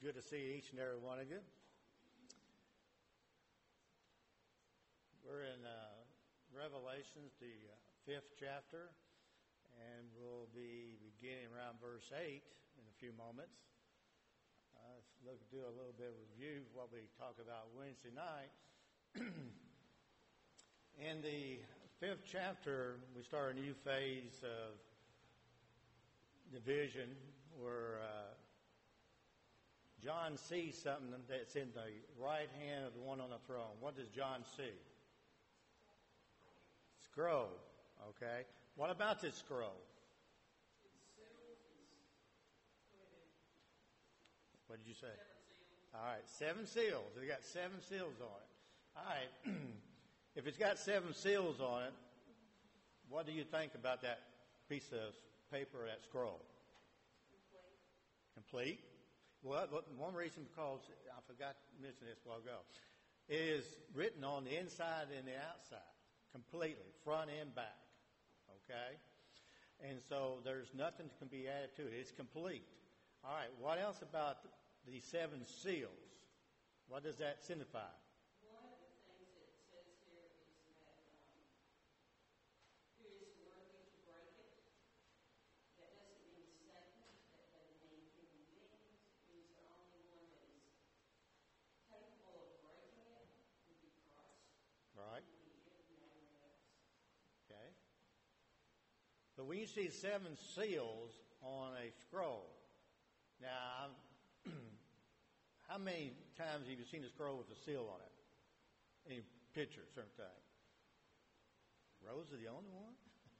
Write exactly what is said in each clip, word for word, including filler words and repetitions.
good to see each and every one of you. We're in uh, Revelations, the uh, fifth chapter, and we'll be beginning around verse eight in a few moments. Uh, let's look, do a little bit of review of what we talked about Wednesday night. In the fifth chapter, we start a new phase of division where uh, John sees something that's in the right hand of the one on the throne. What does John see? Scroll. Okay. What about this scroll? What did you say? All right, seven seals. They got seven seals on it. All right. If it's got seven seals on it, what do you think about that piece of paper, that scroll? Complete. Complete? Well, one reason, because I forgot to mention this a while ago, it is written on the inside and the outside, completely, front and back. Okay? And so there's nothing that can be added to it. It's complete. All right, what else about the seven seals? What does that signify? One of the things it says here is that um, who is worthy to break it. That doesn't mean Satan. That doesn't mean human beings. Who's the only one that is capable of breaking it would be Christ. Right. Would be no one else. Okay. But when you see seven seals on a scroll, now, how many times have you seen a scroll with a seal on it? Any pictures or anything? Rose is the only one?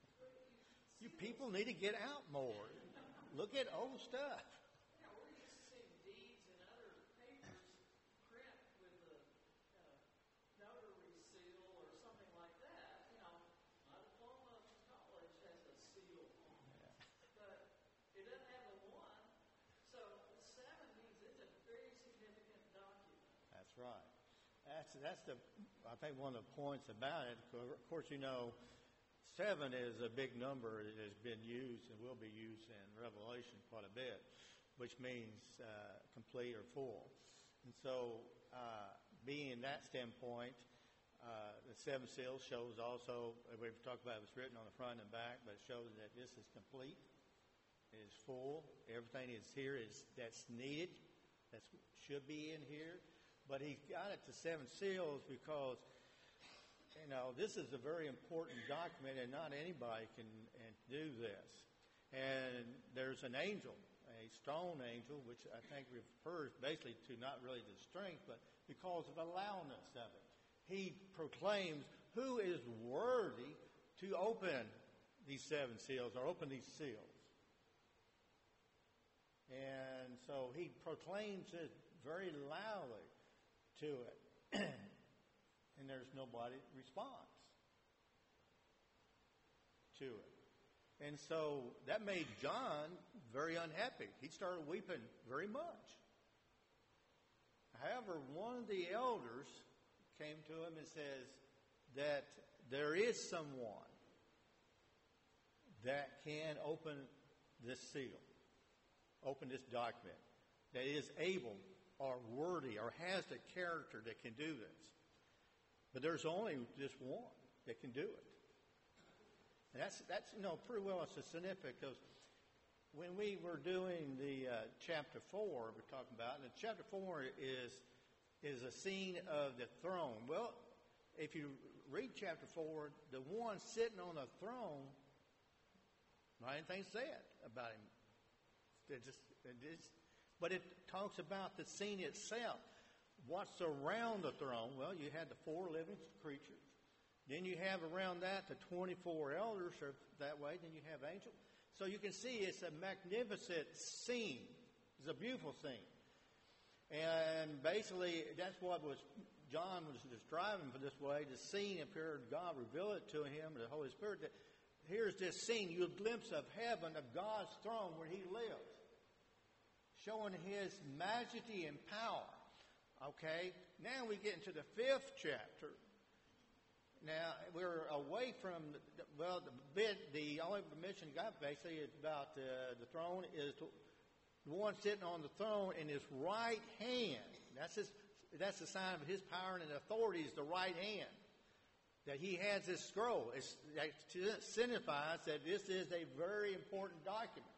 You people need to get out more. Look at old stuff. Yeah, we're used to seeing deeds and other papers print with a uh, notary seal or something like that. You know, my diploma from college has a seal on it. Yeah. But it doesn't have a one. So seven means it's a very significant document. That's right. That's that's the I think one of the points about it. Of course, you know, seven is a big number that has been used and will be used in Revelation quite a bit, which means uh, complete or full. And so, uh, being in that standpoint, uh, the seven seals shows also, we've talked about it was written on the front and back, but it shows that this is complete. It is full. Everything is here is that's needed. That should be in here. But he got it to seven seals because, you know, this is a very important document, and not anybody can and do this. And there's an angel, a stone angel, which I think refers basically to not really the strength, but because of the loudness of it. He proclaims who is worthy to open these seven seals or open these seals. And so he proclaims it very loudly to it. And there's nobody responds to it. And so that made John very unhappy. He started weeping very much. However, one of the elders came to him and says that there is someone that can open this seal. Open this document, that is able or worthy or has the character that can do this. But there's only just one that can do it. And that's, that's you know, pretty well it's significant because when we were doing the uh, chapter four we're talking about, and chapter four is, is a scene of the throne. Well, if you read chapter four, the one sitting on the throne, not anything said about him. It just, it is, but it talks about the scene itself. What's around the throne? Well, you had the four living creatures. Then you have around that the twenty-four elders are that way. Then you have angels. So you can see it's a magnificent scene. It's a beautiful scene. And basically that's what was John was describing for this way. The scene appeared, God revealed it to him, the Holy Spirit, that here's this scene, you a glimpse of heaven, of God's throne where he lives, showing his majesty and power. Okay, now we get into the fifth chapter. Now, we're away from, the, well, the bit, the only mention got basically about uh, the throne is to, the one sitting on the throne in his right hand. That's his, that's the sign of his power and authority is the right hand. That he has this scroll. It's, that signifies that this is a very important document.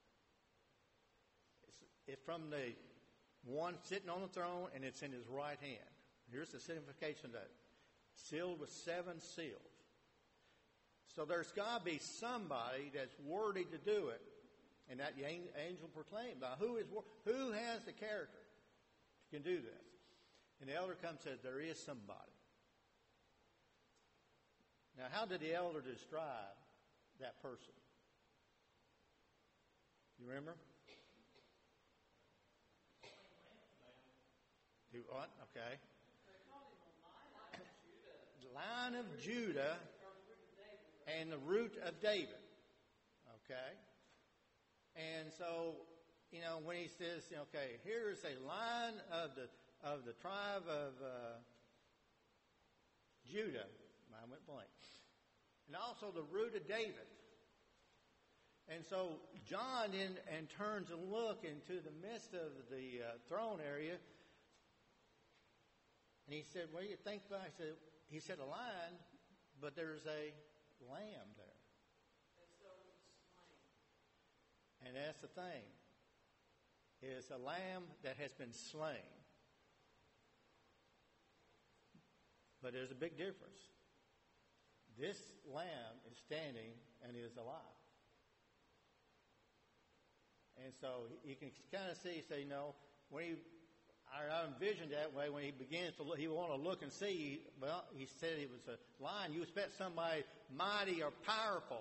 It's, it's from the one sitting on the throne, and it's in his right hand. Here's the signification of that. Sealed with seven seals. So there's got to be somebody that's worthy to do it. And that the angel proclaimed. Now, who is who has the character who can do this? And the elder comes and says, there is somebody. Now, how did the elder describe that person? You remember? Do what? Okay. The Lion of Judah and the root of David. Okay. And so, you know, when he says, okay, here's a line of the of the tribe of uh, Judah. Mine went blank. And also the root of David. And so John in and turns and look into the midst of the uh, throne area. And he said, what do you think about it? He said, he said a lion, but there's a lamb there. And that's the thing. It's a lamb that has been slain. But there's a big difference. This lamb is standing and is alive. And so you can kind of see, say, you know, when he, I envisioned that way, when he begins to look, he want to look and see, well, he said it was a lion. You expect somebody mighty or powerful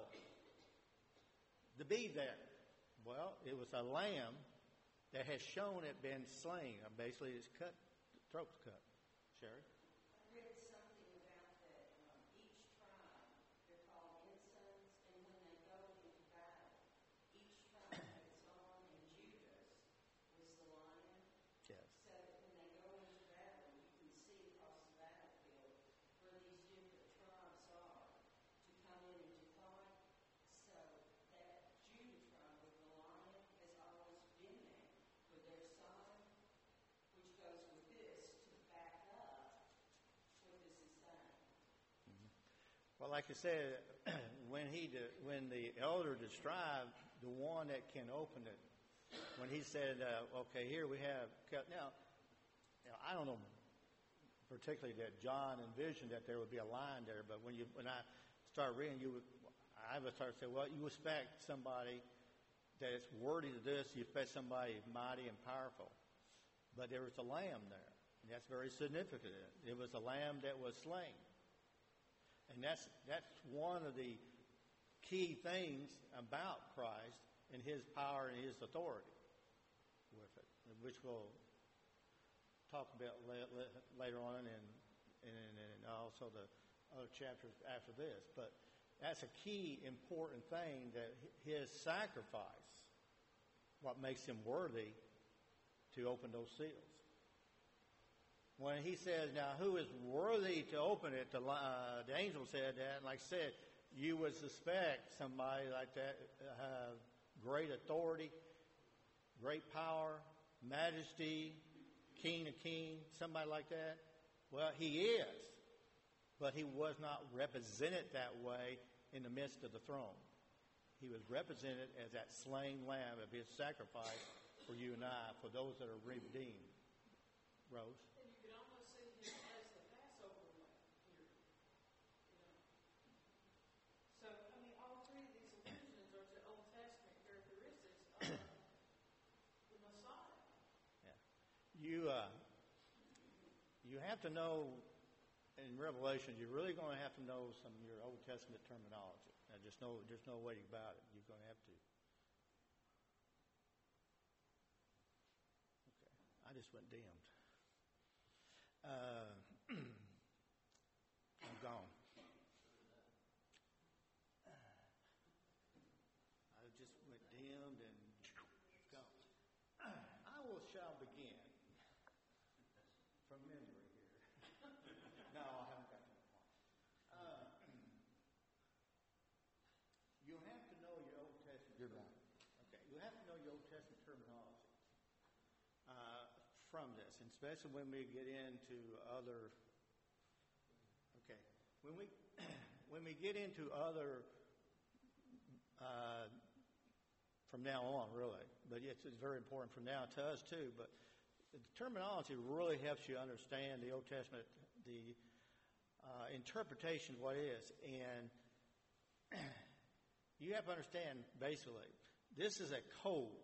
to be there. Well, it was a lamb that has shown it been slain. Basically, it's cut, the throat's cut. Sherry? I read something about that um, each tribe, they're called ensigns, and when they go into battle, each tribe had its own, and Judah's was the lion. Yes. So that when they go into battle, you can see across the battlefield where these different tribes are to come in and to fight. So that Judah tribe with the lion has always been there with their sign, which goes with this to back up what this is saying. Well, like I said, when he de- when the elder described the one that can open it, when he said, uh, "Okay, here we have," now, now I don't know particularly that John envisioned that there would be a line there, but when you when I start reading, you would, I would start to say, well, you expect somebody that is worthy to this. You expect somebody mighty and powerful, but there was a lamb there, and that's very significant. It was a lamb that was slain. And that's that's one of the key things about Christ and his power and his authority with it, which we'll talk about later on and, and, and also the other chapters after this. But that's a key important thing, that his sacrifice, what makes him worthy to open those seals. When he says, now, who is worthy to open it, the, uh, the angel said that, and like I said, you would suspect somebody like that have great authority, great power, majesty, king of kings, somebody like that. Well, he is, but he was not represented that way in the midst of the throne. He was represented as that slain lamb of his sacrifice for you and I, for those that are redeemed. Rose? You uh, you have to know, in Revelation, you're really going to have to know some of your Old Testament terminology. Now, just know, there's no way about it. You're going to have to. Okay, I just went dimmed. Uh, I'm gone. I just went dimmed and gone. I will shall begin. From memory here. No, I haven't got to the point. Uh, you have to know your Old Testament. You're right. Okay. You have to know your Old Testament terminology. from this, and especially when we get into other. Okay, when we when we get into other. Uh, from now on, really, but it's, it's very important from now to us too. But the terminology really helps you understand the Old Testament, the uh, interpretation of what it is, and you have to understand basically this is a code.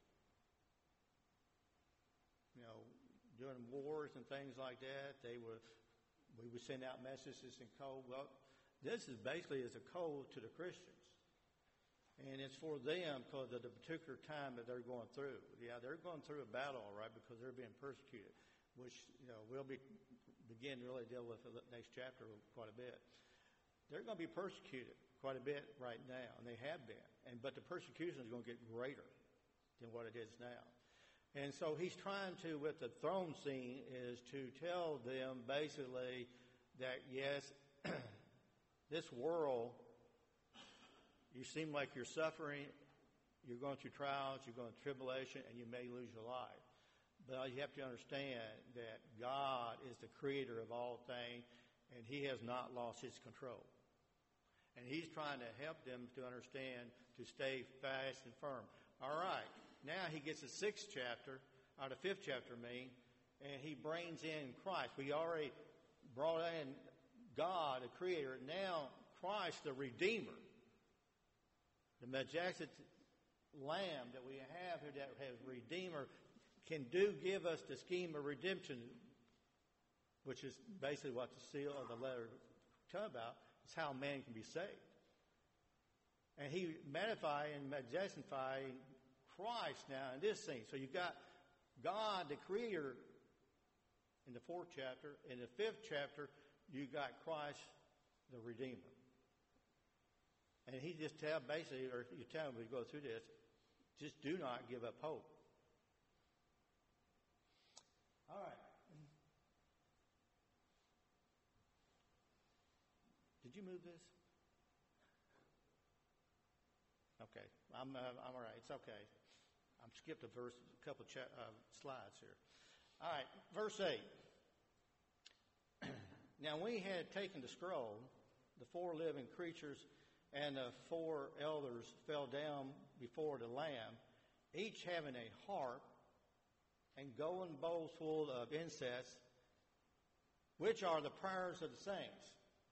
You know, during wars and things like that, they would we would send out messages in code. Well, this is basically is a code to the Christians. And it's for them because of the particular time that they're going through. Yeah, they're going through a battle, all right, because they're being persecuted, which, you know, we'll be begin to really deal with the next chapter quite a bit. They're going to be persecuted quite a bit right now, and they have been. And but the persecution is going to get greater than what it is now. And so he's trying to, with the throne scene, is to tell them basically that, yes, this world, you seem like you're suffering, you're going through trials, you're going through tribulation, and you may lose your life. But you have to understand that God is the creator of all things, and he has not lost his control. And he's trying to help them to understand, to stay fast and firm. All right, now he gets the sixth chapter, or the fifth chapter, I mean, and he brings in Christ. We already brought in God, the creator, now Christ, the redeemer. The majestic lamb that we have here that has redeemer can do give us the scheme of redemption, which is basically what the seal of the letter talks about. It's how man can be saved. And he magnified and magnified Christ now in this scene. So you've got God, the creator, in the fourth chapter. In the fifth chapter, you got Christ, the redeemer. And he just tell basically, or you tell him we go through this, just do not give up hope. All right. Did you move this? Okay, I'm uh, I'm all right. It's okay. I'm skipped a verse, a couple cha- uh, slides here. All right, verse eight. Now when he had taken the scroll, the four living creatures and the four elders fell down before the Lamb, each having a harp and golden bowls full of incense, which are the prayers of the saints.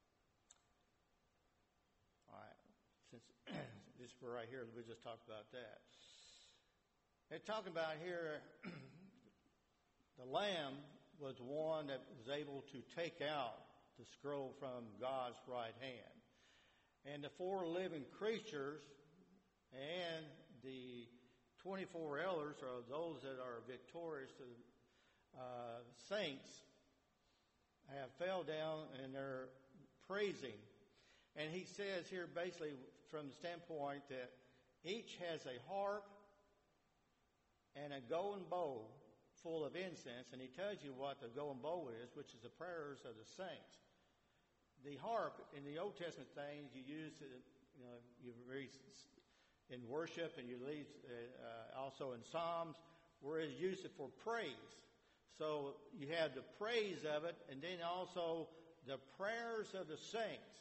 All right, since this is right here, we just talked about that. They're talking about here, the Lamb was the one that was able to take out the scroll from God's right hand. And the four living creatures and the twenty-four elders, or those that are victorious to uh, saints, have fell down and they're praising. And he says here basically from the standpoint that each has a harp and a golden bowl full of incense, and he tells you what the golden bowl is, which is the prayers of the saints. The harp in the Old Testament things you use, it, you know, you read in worship, and you read uh, also in Psalms, where it used it for praise. So you have the praise of it, and then also the prayers of the saints.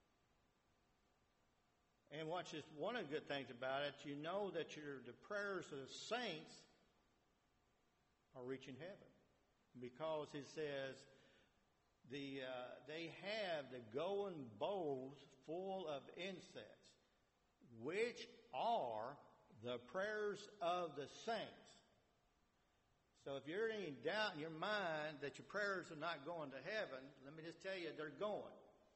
And what's just one of the good things about it, you know that your the prayers of the saints are reaching heaven, because it says the uh, they have the golden bowls full of incense, which are the prayers of the saints. So if you're any doubt in your mind that your prayers are not going to heaven, let me just tell you, they're going.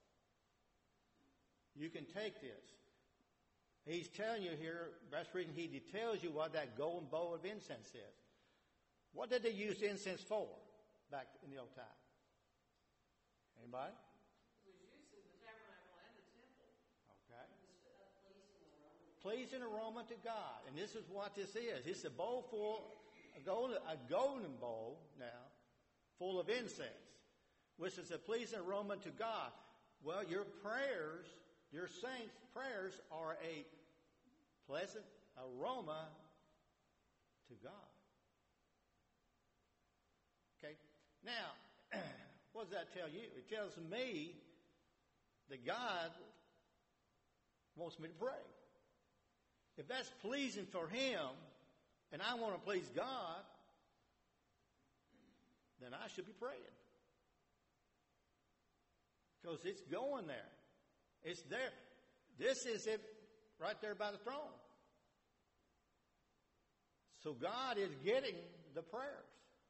You can take this. He's telling you here, that's the reason he tells you what that golden bowl of incense is. What did they use incense for back in the old time? Anybody? It was used in the tabernacle and the temple. Okay. It was a pleasing aroma. Pleasing aroma to God. And this is what this is. It's a bowl full, a golden, a golden bowl now, full of incense, which is a pleasing aroma to God. Well, your prayers, your saints' prayers are a pleasant aroma to God. Okay? Now, what does that tell you? It tells me that God wants me to pray. If that's pleasing for Him, and I want to please God, then I should be praying. Because it's going there. It's there. This is it right there by the throne. So God is getting the prayers.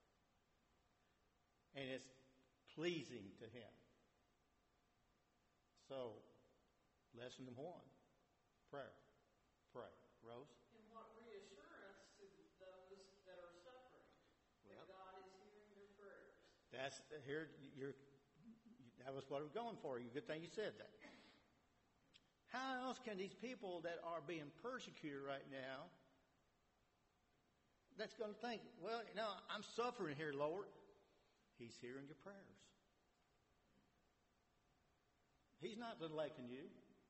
And it's pleasing to Him. So, lesson number one, prayer. Pray. Rose? And what reassurance to those that are suffering Well, that God is hearing their prayers. That's here. You're. That was what I was going for. Good thing you said that. How else can these people that are being persecuted right now, that's going to think, well, you know, I'm suffering here, Lord. He's hearing your prayers. He's not neglecting you.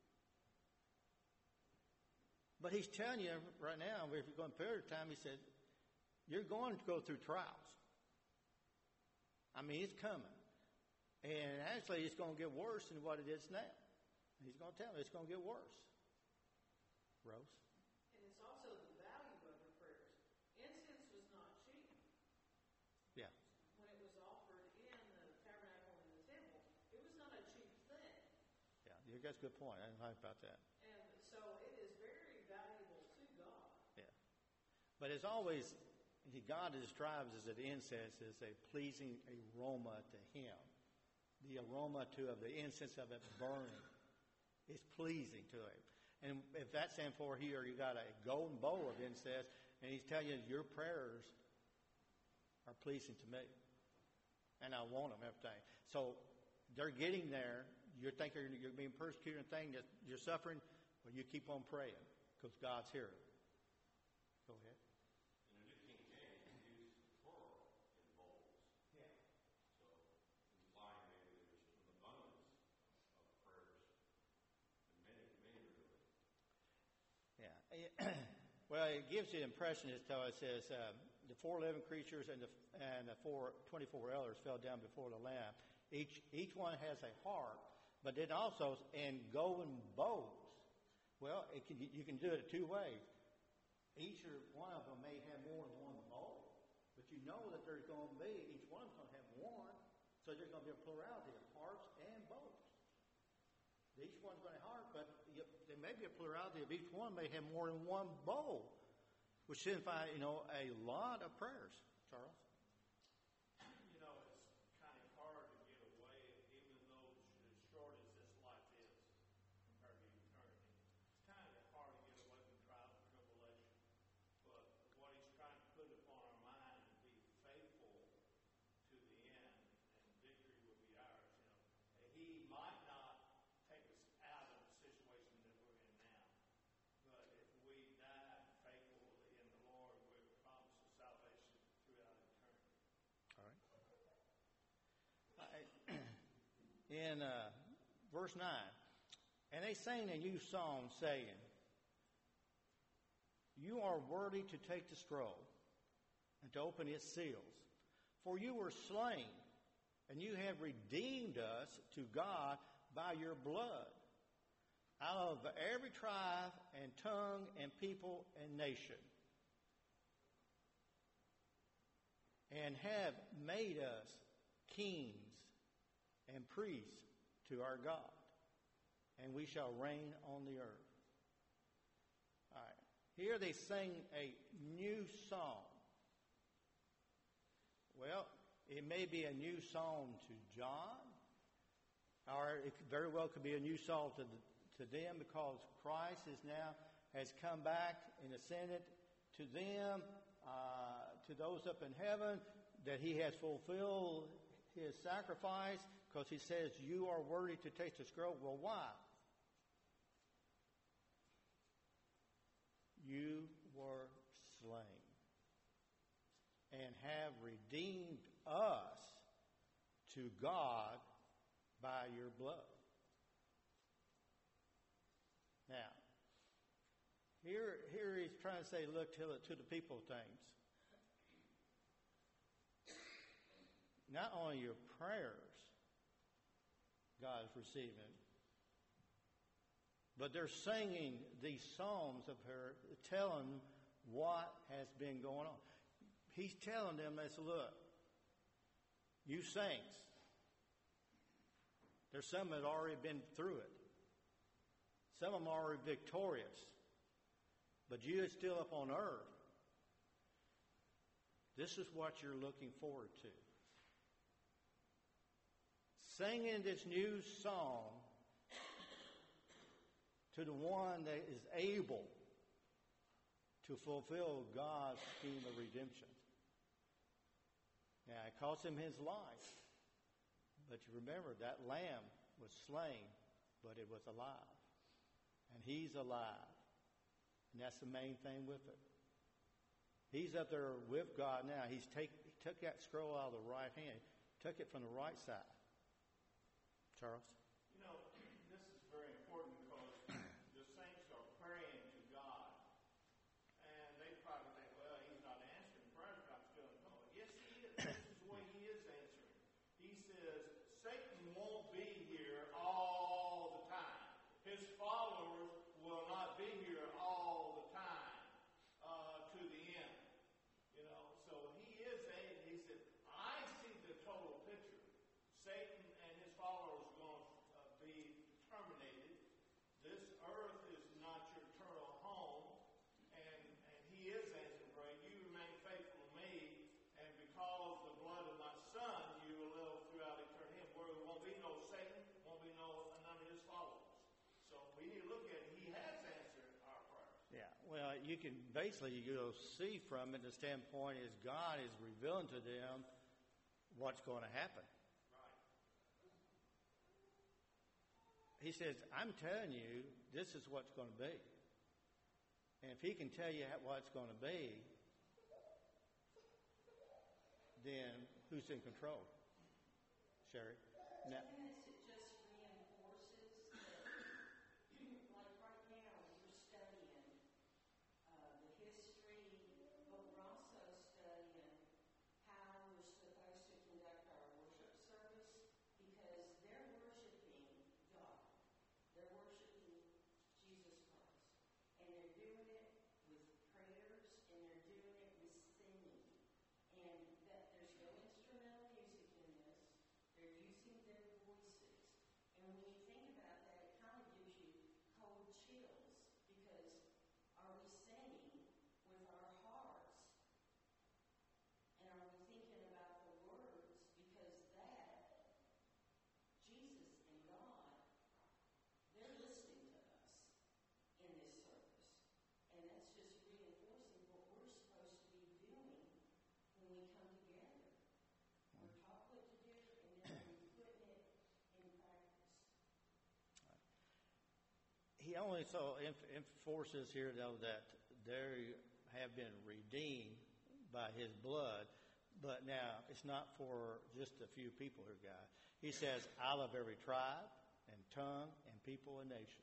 But He's telling you right now, if you're going to period of time, He said, you're going to go through trials. I mean, it's coming. And actually, it's going to get worse than what it is now. He's going to tell me it's going to get worse. Rose? And it's also the value of the prayers. Incense was not cheap. Yeah. When it was offered in the tabernacle and the temple, it was not a cheap thing. Yeah, you got a good point. I didn't think about that. And so it is very valuable to God. Yeah. But as always, God describes as an incense as a pleasing aroma to Him. The aroma to of the incense of it burning is pleasing to Him. And if that's stand for here, you got a golden bowl of incense, and He's telling you your prayers are pleasing to me, and I want them every time. So they're getting there. You're thinking you're being persecuted and thinking that you're suffering. Well, you keep on praying because God's hearing. Go ahead. In the New King James, he used plural in bowls. Yeah. So implying maybe there's an abundance of prayers. And many, many really. Yeah. Well, it gives you the impression as though it says uh, the four living creatures and the and the four twenty-four elders fell down before the Lamb. Each each one has a harp, but then also in golden bowls. Well, it can, you can do it two ways. Each or one of them may have more than one bowl, but you know that there's going to be each one's going to have one, so there's going to be a plurality of harps and bowls. Each one's going to have harp, but there may be a plurality of each one may have more than one bowl, which signifies, you know, a lot of prayers. Charles? You know, it's kind of hard to get away, even though as short as this life is compared to eternity. It's kind of hard to get away from trials and tribulation. But what He's trying to put upon our mind and be faithful to the end, and victory will be ours. You know, He might not take us out of the situation that we're in now, but if we die faithful in the Lord, we're promised salvation throughout eternity. All right. In uh, verse nine, and they sang a new song, saying, you are worthy to take the scroll and to open its seals. For you were slain, and you have redeemed us to God by your blood, out of every tribe and tongue and people and nation, and have made us kings and priests to our God, and we shall reign on the earth. All right. Here they sing a new song. Well, it may be a new song to John, or it very well could be a new song to the, to them, because Christ is now has come back and ascended to them, uh, to those up in heaven, that He has fulfilled His sacrifice, because He says, you are worthy to taste the scroll. Well, why? You were slain and have redeemed us to God by your blood. Now, here, here he's trying to say, look to the, to the people things. not only your prayers God is receiving, but they're singing these psalms of her, telling what has been going on. He's telling them, "This look, you saints, there's some that have already been through it. Some of them are already victorious, but you are still up on earth. This is what you're looking forward to. Singing this new song to the one that is able to fulfill God's scheme of redemption." Now, it cost him his life. But you remember, that lamb was slain, but it was alive. And he's alive. And that's the main thing with it. He's up there with God now. He's take, he took that scroll out of the right hand, took it from the right side. Charles? You know, this is very important because the saints are praying to God. And they probably think, well, he's not answering prayers, but I'm still in coma. Yes, he is. This is the way he is answering. He says, Satan won't be here all the time. His followers will not be here all the time uh, to the end. You know, so he is a, he said, I see the total picture. Satan and his followers are going to uh, be terminated. This earth is not your eternal home. And, and he is answering prayer. You remain faithful to me. And because of the blood of my son, you will live throughout eternity. Where there won't be no Satan, won't be no none of his followers. So we need to look at it. He has answered our prayers. Yeah, well, you can basically you know, see from it the standpoint is God is revealing to them what's going to happen. Right. He says, I'm telling you, this is what's going to be. And if he can tell you what it's going to be, then who's in control? Sherry? Now, Yes, it just reinforces that, like right now, we're studying uh, the history, but we're also studying how we're supposed to conduct our worship service because they're worshiping God. They're worshiping Jesus Christ. And they're doing it with prayers and they're doing it with singing. And that there's no instrumental music in this. They're using their voices. And when you think about that, it kind of gives you cold chills because are we singing with our hearts? And are we thinking about the words? Because that, Jesus and God, they're listening to us in this service. And that's just reinforcing what we're supposed to be doing when we come together. We're taught what to do, and then we're putting it in practice. he only so enforces here, though, that they have been redeemed by his blood. But now, it's not for just a few people here, guys. He says, out of every tribe and tongue and people and nation.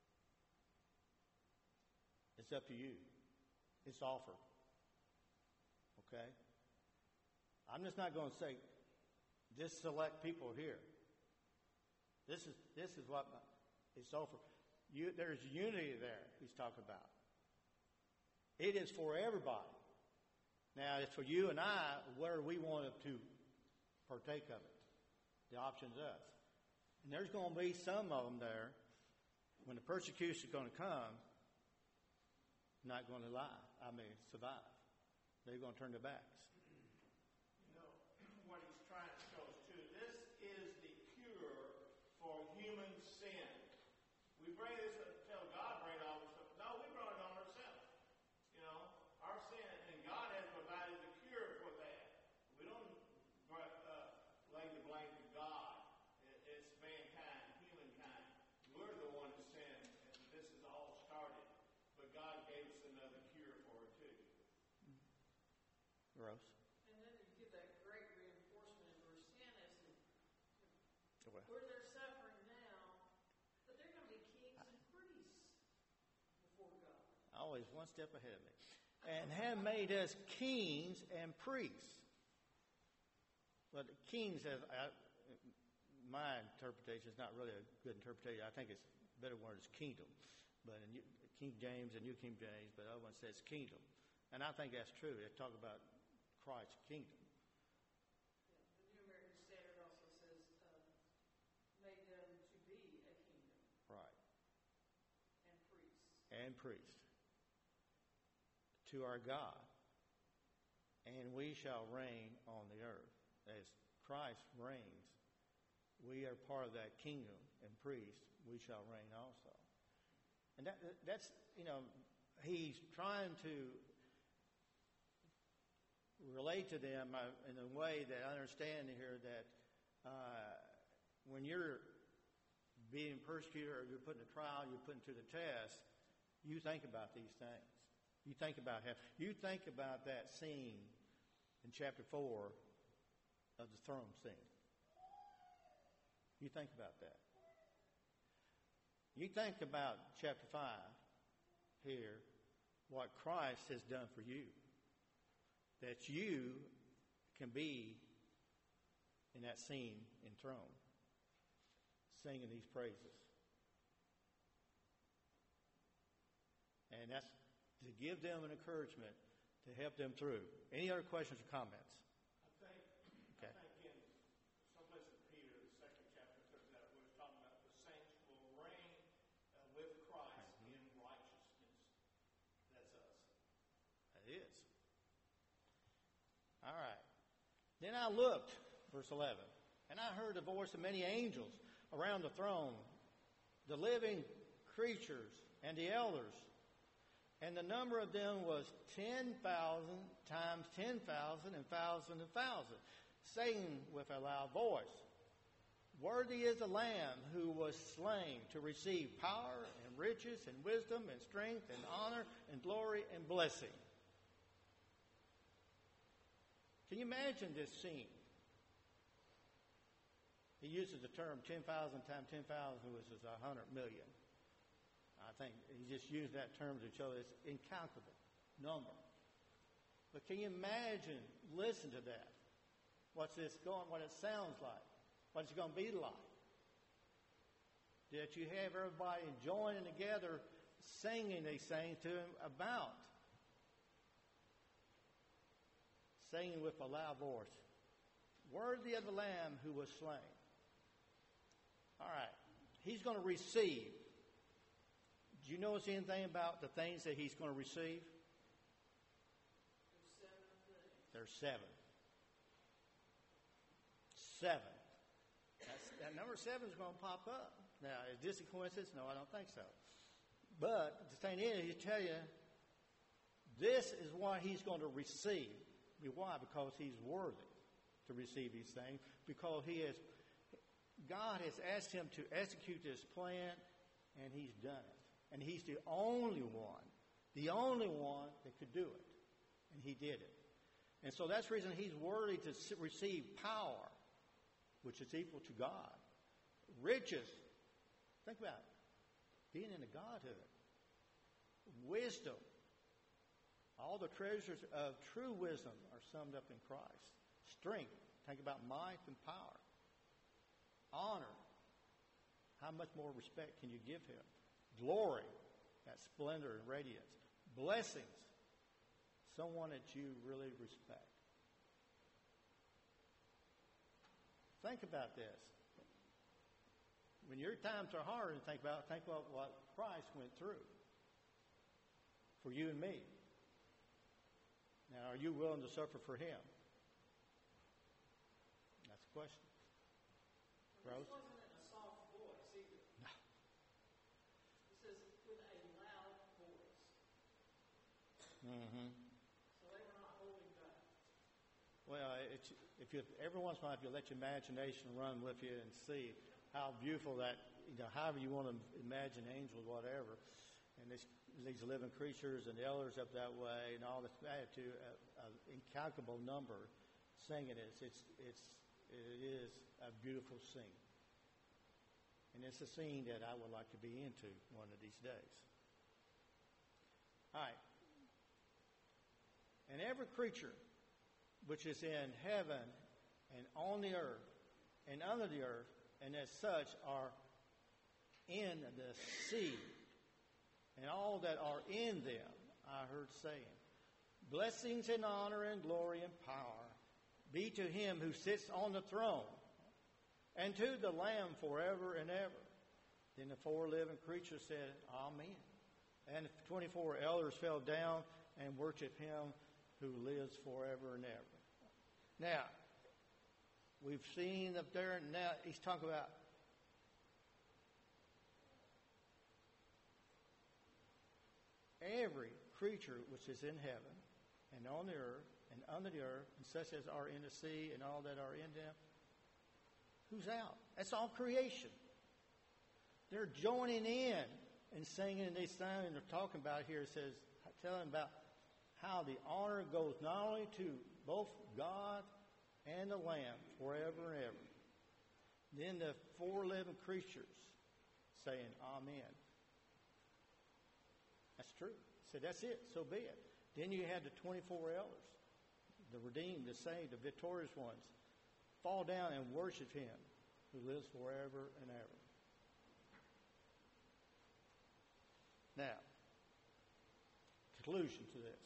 It's up to you. It's offered. Okay? I'm just not going to say, just select people here. This is this is what my, it's offered. You, there's unity there he's talking about. It is for everybody. Now, it's for you and I where we want to partake of it. The option's us. And there's going to be some of them there, when the persecution is going to come, not going to lie. I mean, survive. They're going to turn their backs. You know, what he's trying to show us too, this is the cure for human sin. We bring this up, tell God bring it on ourselves. No, we brought it on ourselves. You know, our sin, and God has provided the cure for that. We don't uh, lay the blame to God. It, it's mankind, humankind. We're the one who sinned, and this is all started. But God gave us another cure for it too. Gross. And then you get that great reinforcement in verse ten as to Well, where they're suffering now, but they're going to be kings and priests before God. always one step ahead of me. And have made us kings and priests. but kings have, I, my interpretation is not really a good interpretation. I think it's a better word is kingdom. But in New- King James and New King James, but the other one says kingdom. And I think that's true. They talk about Christ's kingdom. The New American Standard also says, uh, made them to be a kingdom Right. and priests. And priest to our God. And we shall reign on the earth. As Christ reigns, we are part of that kingdom and priest. We shall reign also. And that, that's, you know, he's trying to relate to them uh, in a way that I understand here that uh, when you're being persecuted or you're put in a trial, you're put into the test, you think about these things. You think about how, you think about that scene in chapter four of the throne scene. You think about that. You think about chapter five here, what Christ has done for you. That you can be in that scene in throne, singing these praises. And that's to give them an encouragement to help them through. Any other questions or comments? I think, Okay. I think in someplace in Peter, the second chapter, says that where it's talking about the saints will reign uh, with Christ in righteousness. That's us. That is. All right. Then I looked, verse eleven, and I heard the voice of many angels around the throne, the living creatures and the elders. And the number of them was ten thousand times ten thousand and thousand and thousand, saying with a loud voice, Worthy is the Lamb who was slain to receive power and riches and wisdom and strength and honor and glory and blessing. Can you imagine this scene? He uses the term ten thousand times ten thousand, which is one hundred million. I think he just used that term to show this incalculable number. But can you imagine, listen to that. What's this going, what it sounds like? What it's going to be like? That you have everybody joining together singing these things to him about. Singing with a loud voice. Worthy of the Lamb who was slain. All right. He's going to receive. Do you notice anything about the things that he's going to receive? There's seven things. There's seven. Seven. That's, that number seven is going to pop up. Now, is this a coincidence? No, I don't think so. But the thing is, he tell you, this is what he's going to receive. Why? Because he's worthy to receive these things. Because he is, God has asked him to execute this plan, and he's done it. And he's the only one, the only one that could do it. And he did it. And so that's the reason he's worthy to receive power, which is equal to God. Riches. Think about it. Being in the Godhood. Wisdom. All the treasures of true wisdom are summed up in Christ. Strength. Think about might and power. Honor. How much more respect can you give him? Glory, that splendor and radiance. Blessings, someone that you really respect. Think about this. When your times are hard, and think about think about what Christ went through for you and me. Now, are you willing to suffer for him? That's the question. Well, Rose? this wasn't in a soft voice either. No. It says with a loud voice. Mm-hmm. So they were not holding back. Well, it's, if you every once in a while, if you let your imagination run with you and see how beautiful that, you know, however you want to imagine angels, whatever, and this, these living creatures and the elders up that way, and all this attitude, an incalculable number, singing it. It's it's it is a beautiful scene, and it's a scene that I would like to be into one of these days. All right, and every creature which is in heaven and on the earth and under the earth, and as such are in the sea, and all that are in them, I heard saying, blessings and honor and glory and power be to him who sits on the throne, and to the Lamb forever and ever. Then the four living creatures said, Amen. And the twenty-four elders fell down and worshiped him who lives forever and ever. Now, we've seen up there, and now he's talking about every creature which is in heaven and on the earth and under the earth, and such as are in the sea and all that are in them. Who's out? That's all creation. They're joining in and singing, and they sing, and they're talking about here, it says, telling about how the honor goes not only to both God and the Lamb forever and ever. Then the four living creatures saying, Amen. That's true. He said, that's it, so be it. Then you had the twenty-four elders, the redeemed, the saved, the victorious ones, fall down and worship him who lives forever and ever. Now, conclusion to this.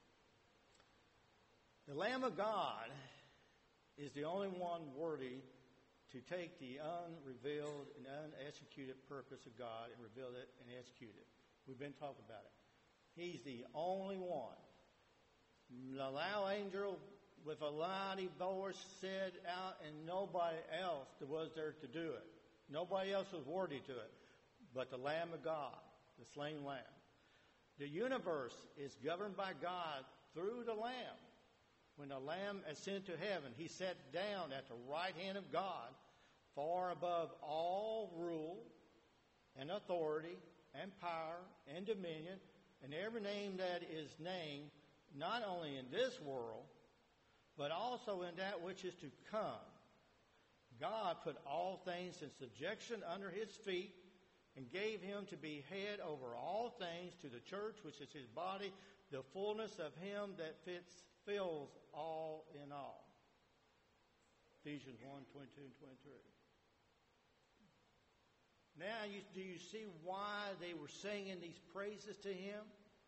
The Lamb of God is the only one worthy to take the unrevealed and unexecuted purpose of God and reveal it and execute it. We've been talking about it. He's the only one. The loud angel with a mighty voice said out, and nobody else was there to do it. Nobody else was worthy to it but the Lamb of God, the slain Lamb. The universe is governed by God through the Lamb. When the Lamb ascended to heaven, he sat down at the right hand of God, far above all rule and authority and power and dominion and every name that is named, not only in this world, but also in that which is to come. God put all things in subjection under his feet and gave him to be head over all things to the church, which is his body, the fullness of him that fits, fills all in all. Ephesians one, twenty-two and twenty-three. Now, you, do you see why they were singing these praises to him?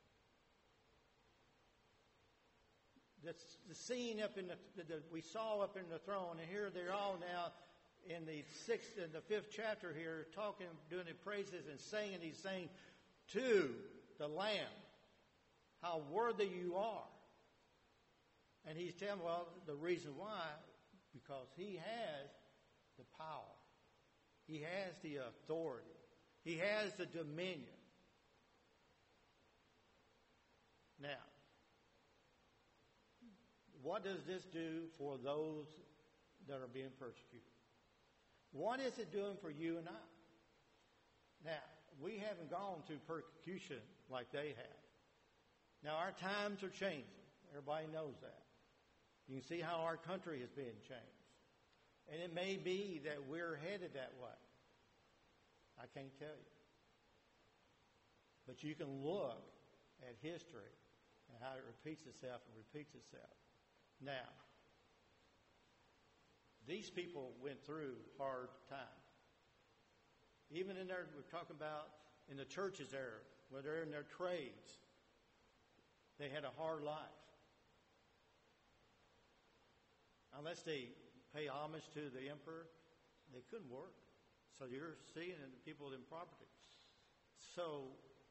The, the scene up in the, the, the we saw up in the throne, and here they're all now in the sixth and the fifth chapter here, talking, doing the praises and singing these things to the Lamb. How worthy you are. And he's telling, well, the reason why, because he has the power. He has the authority. He has the dominion. Now, what does this do for those that are being persecuted? What is it doing for you and I? Now, we haven't gone through persecution like they have. Now, our times are changing. Everybody knows that. You can see how our country is being changed. And it may be that we're headed that way. I can't tell you. But you can look at history and how it repeats itself and repeats itself. Now, these people went through hard times. Even in there, we're talking about in the churches there, where they're in their trades, they had a hard life. Unless they pay homage to the emperor, they couldn't work. So you're seeing the people in property. So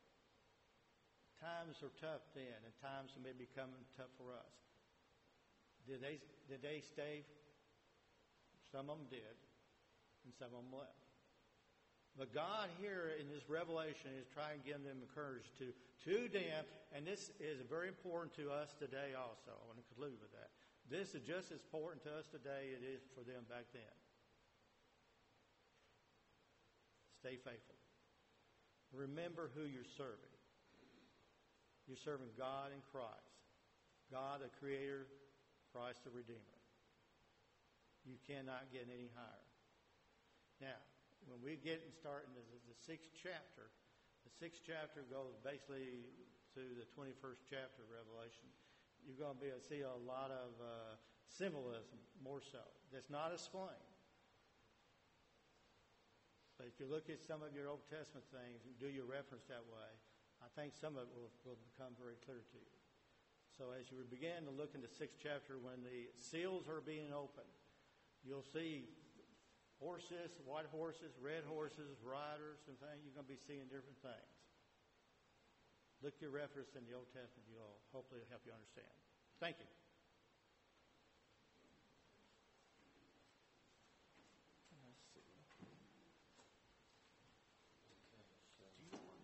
times are tough then, and times may be coming tough for us. Did they did they stay? Some of them did, and some of them left. But God here in this revelation is trying to give them encouragement to, to them, and this is very important to us today also. I want to conclude with that. This is just as important to us today as it is for them back then. Stay faithful. Remember who you're serving. You're serving God in Christ. God the Creator, Christ the Redeemer. You cannot get any higher. Now, when we get and start in the, the sixth chapter, the sixth chapter goes basically to the twenty-first chapter of Revelation. You're going to be able to see a lot of uh, symbolism more so. That's not explained. But if you look at some of your Old Testament things and do your reference that way, I think some of it will, will become very clear to you. So as you begin to look in the sixth chapter, when the seals are being opened, you'll see horses, white horses, red horses, riders, and things. You're going to be seeing different things. Look your reference in the Old Testament. You'll hopefully help you understand. Thank you.